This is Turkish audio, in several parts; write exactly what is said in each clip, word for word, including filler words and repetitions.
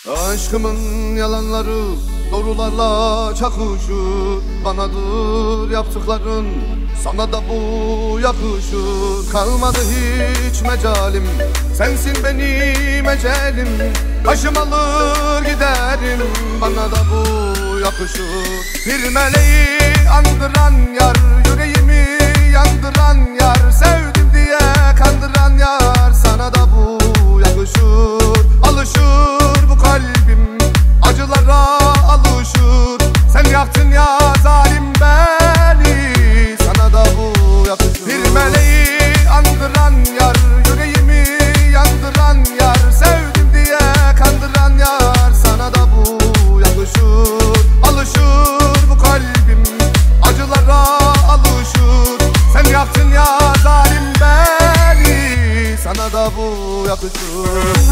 Aşkımın yalanları doğrularla çakışır. Banadır yaptıkların, sana da bu yakışır. Kalmadı hiç mecalim, sensin benim ecelim. Başım alır giderim, bana da bu yakışır. Bir meleği andıran yar, yüreğimi yandıran yar, sevdim diye kandıran yar, sana da bu yakışır. Alışır bu kalbim, acılara alışır. Sen yaktın ya zalim beni, sana da bu yakışır. Bir meleği andıran yar, yüreğimi yandıran yar, sevdim diye kandıran yar, sana da bu yakışır. Alışır bu kalbim, acılara alışır. Sen yaktın ya zalim beni, sana da bu yakışır.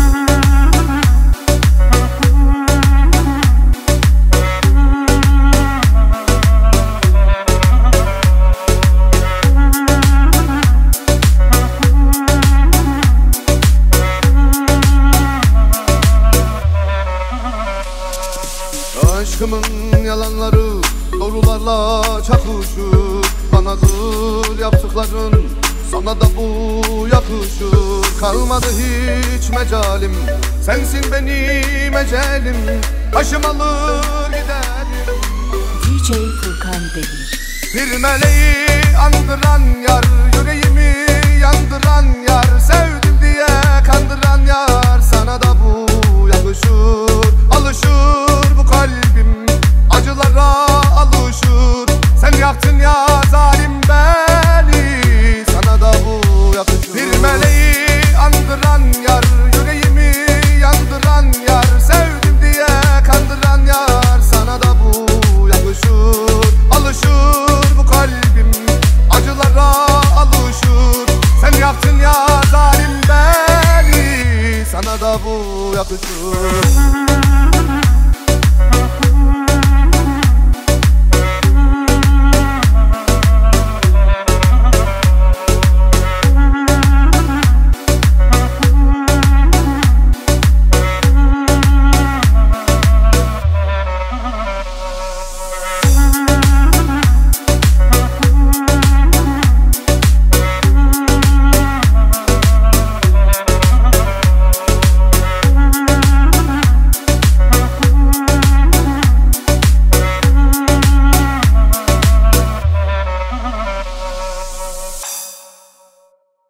Aşkımın yalanları doğrularla çakışır. Banadır yaptıkların, sana da bu yakışır. Kalmadı hiç mecalim, sensin benim ecelim. Başım alır giderim. D J Furkan Demir. Bir meleği andıran yar, yüreğimi yandıran yar, sevdim diye kandıran yar, sana da bu yakışır. Alışır bu kalbim, acılara alışır. Sen yaktın ya zalim beni, sana da bu yakışır. Bir meleği andıran yar, yüreğimi yandıran yar, sevdim diye kandıran yar, sana da bu yakışır. Alışır bu kalbim, acılara alışır. Sen yaktın ya zalim beni, sana da bu yakışır.